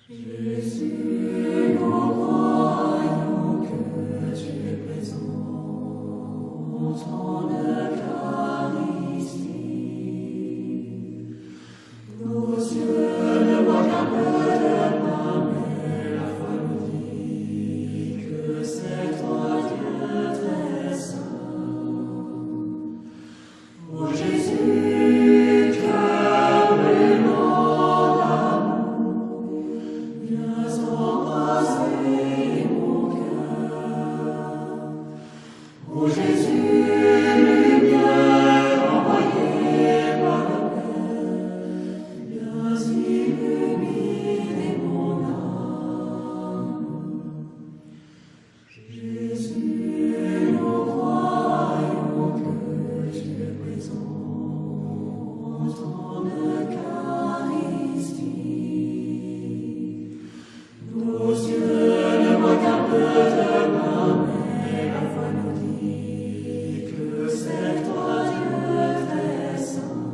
Jésus, nous croyons que tu es présent en Eucharistie. Nos yeux ne voient qu'un peu de pain, mais la foi nous dit que c'est toi, Dieu très saint. Ô Jésus, cœur brûlant d'amour, viens embraser mon cœur. Ô Jésus, lumière envoyée par le Père, viens illuminer mon âme. Jésus, nous croyons que tu es présent en Eucharistie. Nos yeux ne voient qu'un peu de pain, mais la foi nous dit que c'est toi, Dieu très saint.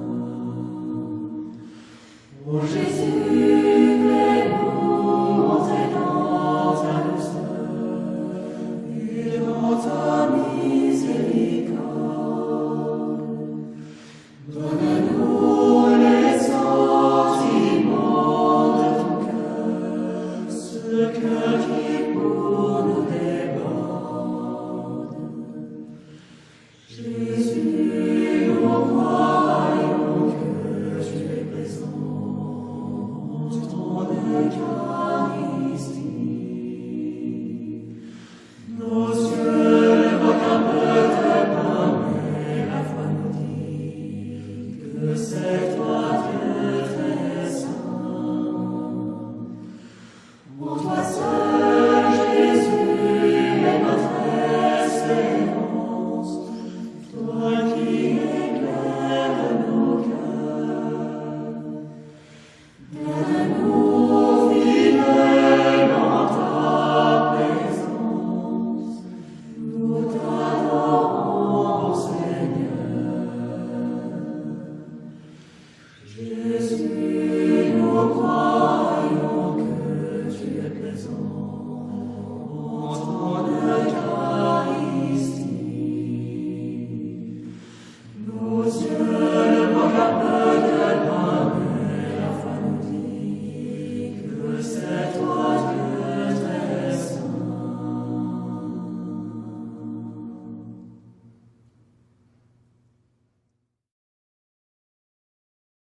Ô Jésus, fais-nous entrer dans ta douceur et dans ta miséricorde. Donne-nous les sentiments de ton cœur, ce cœur qui pour nous déborde. Jésus, nous croyons que tu es présent en Eucharistie. Nos yeux ne voient qu'un peu de pain, mais la foi nous dit que c'est toi, Dieu très saint. Pour toi seul, Jésus, est notre espérance, toi qui éclaires nos cœurs. Donne-nous fidèles dans ta présence, nous t'adorons, Seigneur. Jésus, nous croyons que tu es présent